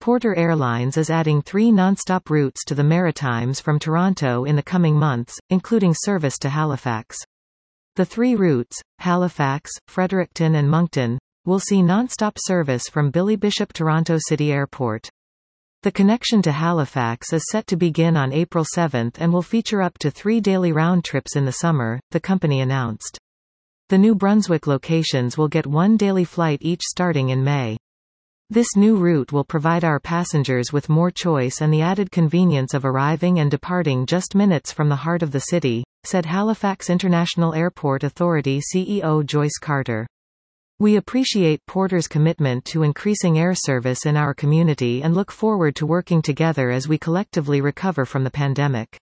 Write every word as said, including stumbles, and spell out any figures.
Porter Airlines is adding three non-stop routes to the Maritimes from Toronto in the coming months, including service to Halifax. The three routes, Halifax, Fredericton and Moncton, will see non-stop service from Billy Bishop Toronto City Airport. The connection to Halifax is set to begin on April seventh and will feature up to three daily round trips in the summer, the company announced. The New Brunswick locations will get one daily flight each starting in May. This new route will provide our passengers with more choice and the added convenience of arriving and departing just minutes from the heart of the city, said Halifax International Airport Authority C E O Joyce Carter. We appreciate Porter's commitment to increasing air service in our community and look forward to working together as we collectively recover from the pandemic.